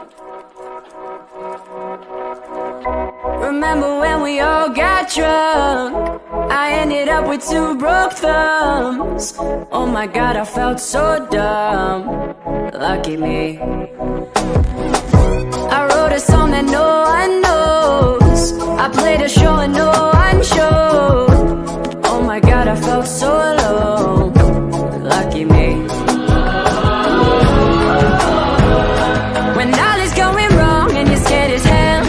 Remember when we all got drunk? I ended up with 2 broke thumbs. Oh my God, I felt so dumb. Lucky me. I wrote a song that no one knows. I played a show and no one showed. Oh my God, I felt so alone. Lucky me. When all is going wrong and you're scared as hell,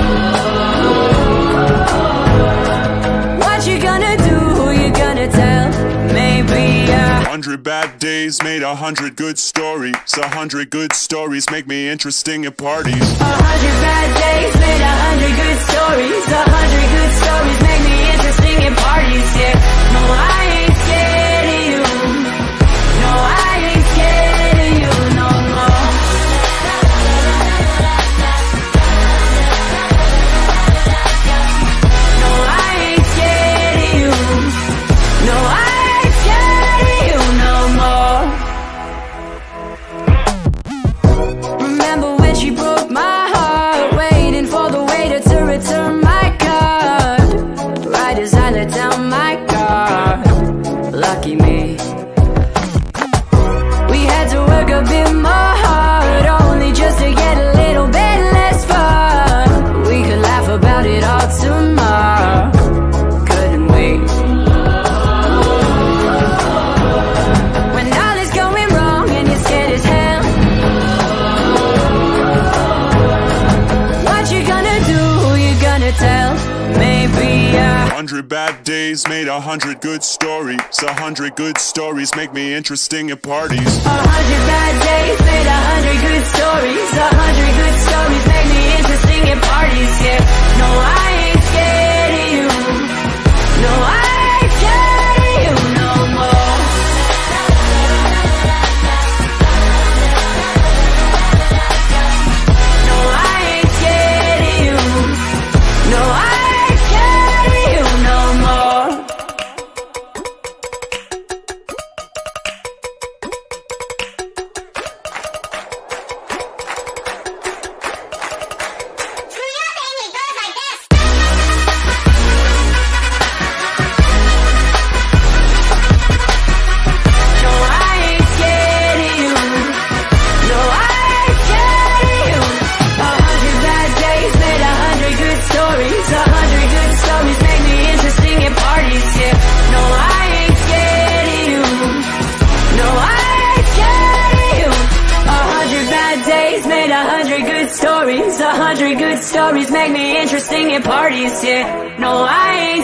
what you gonna do, who you gonna tell? Maybe 100 bad days made 100 good stories. 100 good stories make me interesting at parties. 100 bad days made 100 good stories. 100 good stories make me interesting at parties, yeah. No, I ain't scared of you. No, I ain't scared of you no more. No, I ain't scared of you. No, I ain't scared of you no more. Remember when she broke my heart, waiting for the waiter to return my card, right as I let down my guard. Lucky me. We had to work a bit more hard, only just to get a little bit less fun. We could laugh about it all tomorrow, couldn't we? When all is going wrong and you're scared as hell, what you gonna do, who you gonna tell? Maybe 100 bad days made 100 good stories. 100 good stories make me interesting at parties. 100 bad days made 100 good stories. 100 good stories make me interesting at parties, yeah. No, I ain't scared of you. No, I ain't scared of you no more. No, I ain't scared of you. No, I ain't scared of you no more. No, I ain't scared of you. No, I ain't scared of you. 100 bad days made 100 good stories. 100 good stories make me interesting at parties, yeah. No, I ain't scared of you. No, I ain't scared of you. 100 bad days made 100 good stories. 100 good stories make me interesting at parties, yeah. No, I ain't